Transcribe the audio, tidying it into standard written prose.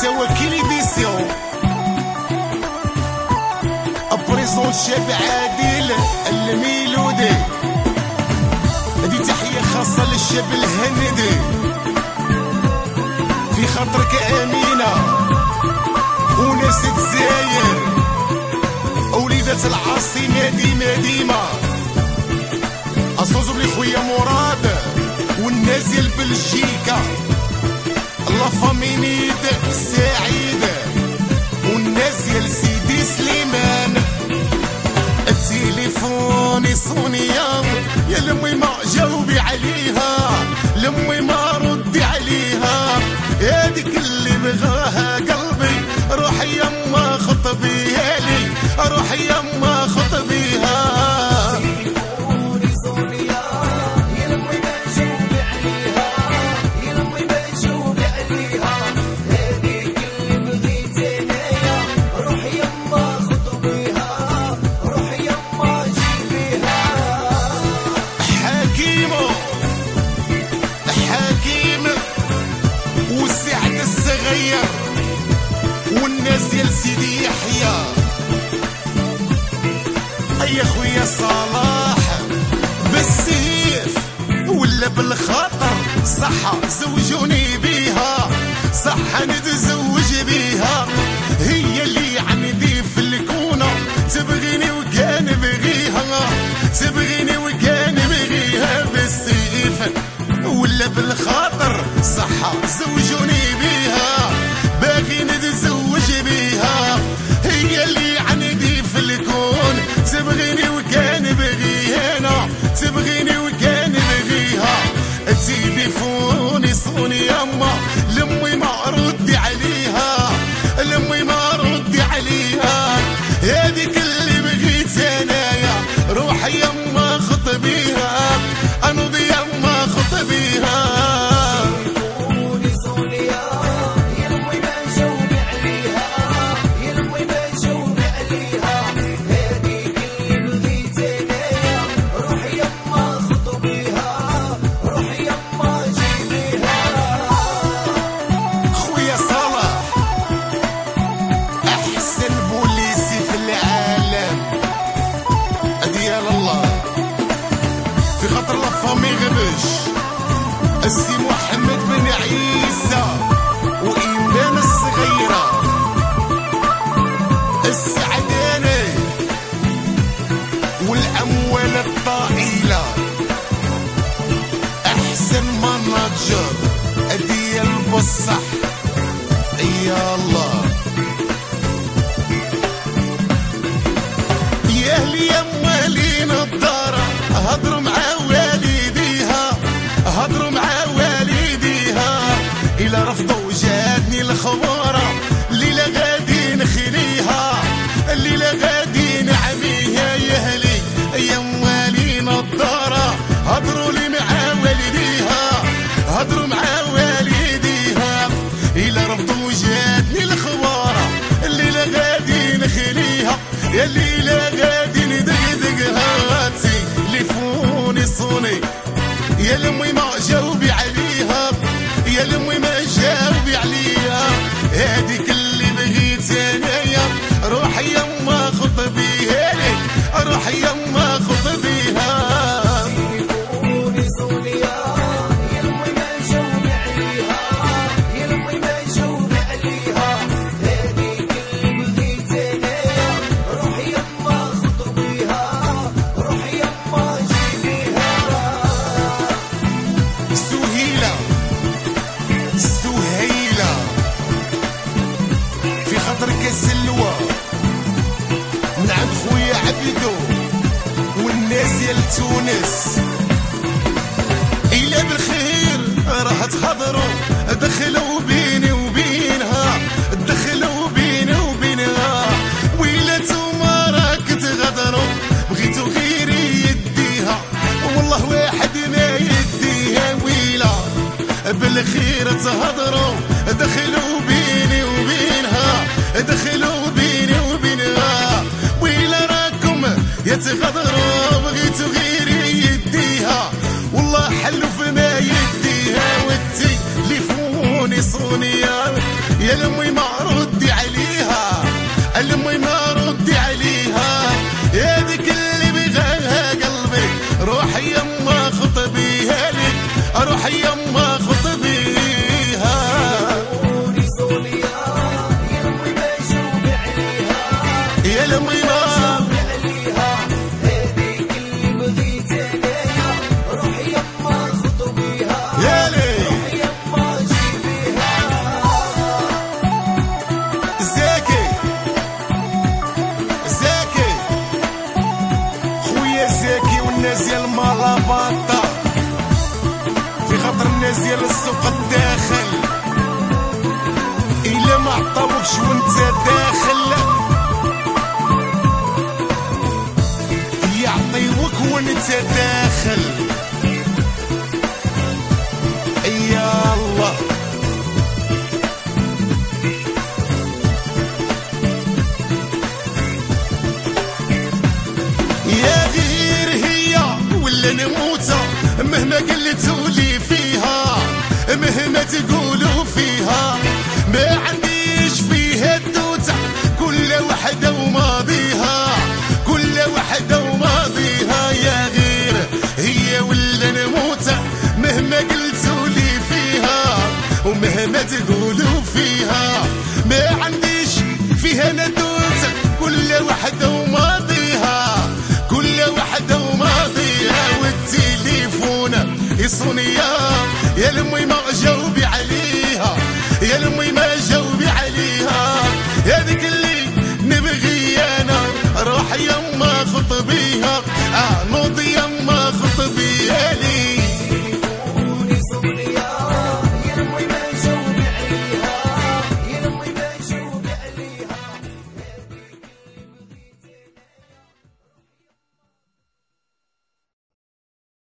توكيل ديسيون بريزون شاب عادل الميلودي. هذه تحية خاصة للشاب الهندي في خاطرك أمينة وناس الجزائر وليدة العاصمة ديما أصوزو بلي خويا مراد والناس ديال بلجيكا لا فامينيد سعيد والناس ديال سيدي سليمان. التليفون يصونيا يا لمي ما جاوبي عليها لمي ما ردي عليها هاديك اللي بغاها قلبي روحي يما خطبيها لي روحي يما خطبيها. والناس ديال سيدي يحيى يا خويا صلاح بالسيف ولا بالخاطر صح زوجوني بيها صح نتزوج بيها هي اللي عندي في الكونة تبغيني وكان بغيها تبغيني وكان بغيها بالسيف ولا بالخاطر صح زوجوني بيها باغي نتزوج بيها هي اللي عندي في الكون تبغيني وكان بغيها تبغيني وكان بغيها. التليفون يصوني يما لمي ما ردي عليها لمي ما ردي عليها هذيك اللي بغيت انايا روحي يما خطبيها انوضي يما خطبيها. في خاطر لا فامي غبش السي محمد بن عيسى وإيمان الصغيرة السعداني والأموال الطائلة أحسن مناجر ديال البصح يا الله يا أهلي يا موالين الدار هضروا مع والديها هضروا مع والديها إلا رفضوا جاتني الخبارة الليلة غادي نخليها الليلة غادي نعميها يا أهلي يا موالين الدار هضروا لي مع والديها هضروا مع والديها إلا رفضوا جاتني الخبارة الليلة غادي نخليها يا الليلة غادي ندقدقها تليفوني صوني يا لمي ما جاوبي عليها يا لمي ما جاوبي عليها هاديك اللي بغيت انايا روحي يما خطبيها لي روحي يما خطبيها. تليفوني صوني يا لمي ما جاوبي عليها يا لمي ما جاوبي عليها هاديك اللي بغيت انايا روحي يما خطبيها روحي يما جيبيها. سهيلة في خاطرك السلوى من عند خويا عبيدو والناس ديال تونس إلا بالخير راح تهضروا دخلوا بيني وبينها دخلوا بيني وبينها ويلا نتوما راك تغدروا بغيتو غير يديها والله واحد ما يديها ويلا بالخير تهضروا دخلوا بيني وبينها دخلوا بيني وبينها ويلا راكم يتغدروا بغيتو غير يديها والله حلو فما يديها والتليفون يصور يا لمي ما ردي عليها، لمي ما ردي عليها، يا ذيك اللي بغاها قلبي روحي يما خطبيها لك، روحي يما خطبيها. قولي صوليا يا لمي ما شوق عليها، يا لمي ما شوق عليها، هذيك اللي بغيت انايا روحي يما خطبيها، يا لي روحي يما جيبيها. زاكي زاكي خويا زاكي والناس ديال مالاباطا، في خاطر الناس ديال السوق الداخل إلا ما عطاوكش وانت داخل يعطيوك وانت داخل. يا الله يا غير هي ولا نموت مهما قلتوا لي فيها، مهما تقولوا فيها ما عنديش فيها الدوتة، كل وحدة وماضيها، كل وحدة وماضيها. يا غير هي ولا نموت مهما قلتوا لي فيها ومهما تقولوا فيها ما عنديش فيها ندوت، كل وحدة وماضيها، كل وحدة وماضيها. والتليفون يصوني يا لمي ما جاوبي عليها، يا لمي ما